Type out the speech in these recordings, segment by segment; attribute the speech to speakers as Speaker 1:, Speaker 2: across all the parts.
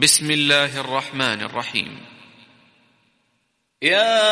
Speaker 1: بسم الله الرحمن الرحيم.
Speaker 2: يا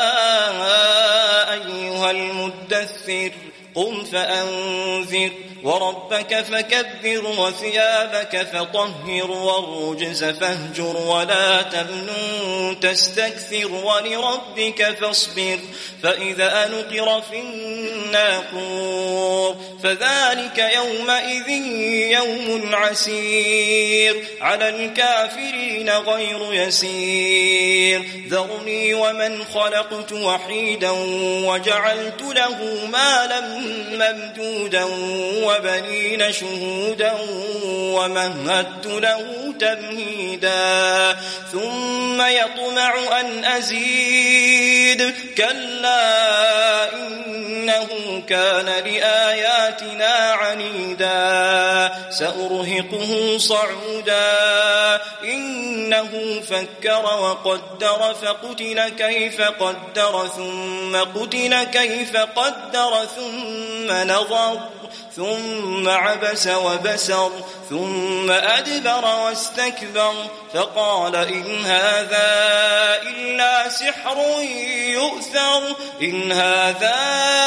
Speaker 2: أيها المدثر قم فأنذر وربك فكبر وثيابك فطهر والرجز فاهجر ولا تمنن تستكثر ولربك فاصبر فإذا نقر في الناقور فذلك يومئذ يوم عسير على الكافرين غير يسير ذرني ومن خلقت وحيدا وجعلت له مالا ممدودا وبنين شهودا ومهدت له تمهيدا ثم يطمع أن أزيد كلا إنه كان لآياتنا عنيدا سأرهقه صعودا إنه فكر وقدر فقتل كيف قدر ثم قتل كيف قدر ثم نظر ثم عبس وبسر ثم أدبر واستكبر فقال إن هذا إلا سحر يؤثر إن هذا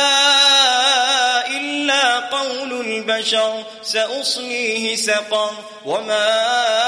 Speaker 2: إلا قول البشر سأصليه سقر وما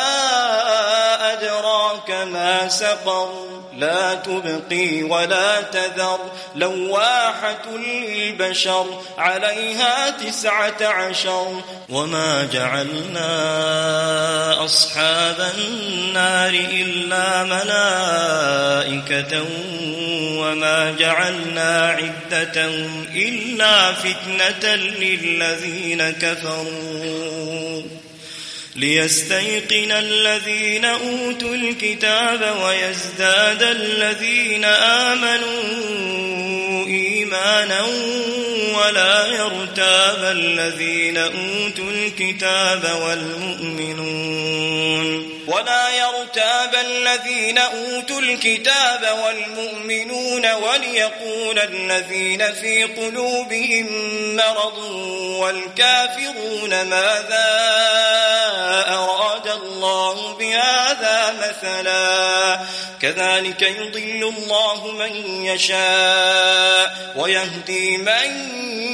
Speaker 2: أدراك ما سقر لا تبقي ولا تذر لواحة للبشر عليها 19 وما جعلنا أصحاب النار إلا ملائكة وما جعلنا عدتهم إلا فتنة للذين كفروا ليستيقن الذين أوتوا الكتاب ويزداد الذين آمنوا إيمانا ولا يرتاب الذين أوتوا الكتاب والمؤمنون وليقول الذين في قلوبهم مرض والكافرون ماذا أراد الله بهذا مثلا كذلك يضل الله من يشاء ويهدي من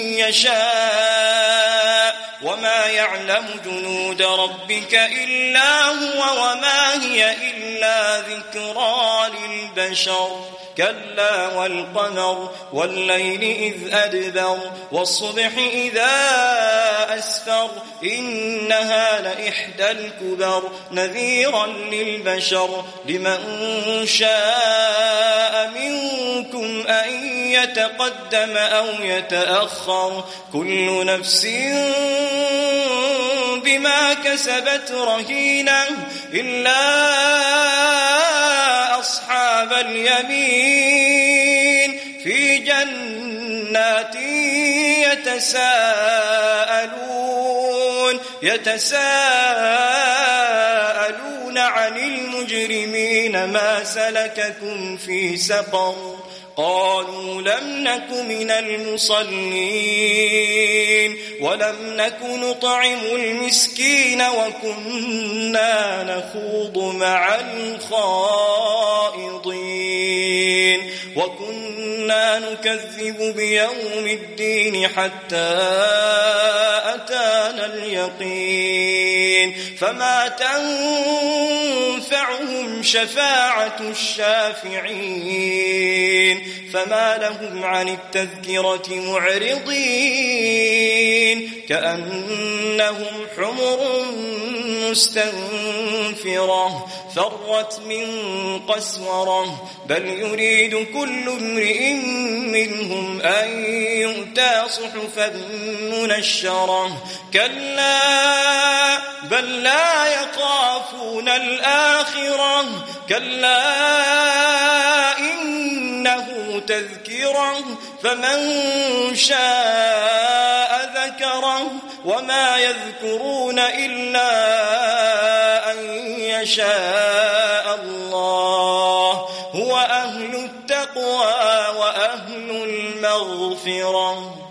Speaker 2: يشاء وما يعلم جنود ربك إلا هو وما هي إلا ذكرى للبشر كلا والقمر والليل إذ أدبر والصبح إذا أسفر إنها لإحدى الكبر نذيرا للبشر لمن شاء منكم أن يتقدم أو يتأخر كل نفس بما كسبت رهينة إلا أصحاب اليمين في جنات يتساءلون عن المجرمين ما سلككم في سقر قالوا لم نك من المصلين ولم نك نطعم المسكين وكنا نخوض مع الخائضين وكنا نكذب بيوم الدين حتى أتانا اليقين فما تنفعهم شفاعة الشافعين فما لهم عن التذكرة معرضين كأنهم حمر مستنفرة فرت من قسورة بل يريد كل امرئ منهم أن يؤتى صحفا منشرة كلا بل لا يخافون الآخرة كلا إنه تذكرة فمن شاء ذكره وما يذكرون إلا أن يشاء الله هو أهل التقوى وأهل المغفرة.